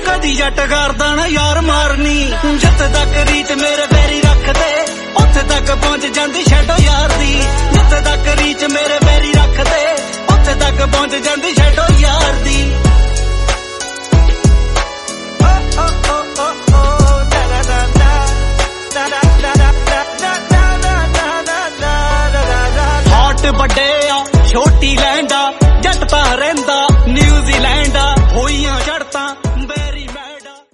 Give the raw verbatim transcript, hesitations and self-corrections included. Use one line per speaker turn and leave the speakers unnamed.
कदी जट करदा ना यार मारनी जिथे तक रीच मेरे बैरी रखदे उत्थे तक पहुंच जांदी शैडो यार दी जिथे तक रीच मेरे बैरी रखदे उत्थे तक पहुंच जांदी शैडो यार दी हॉट बड़े आ छोटी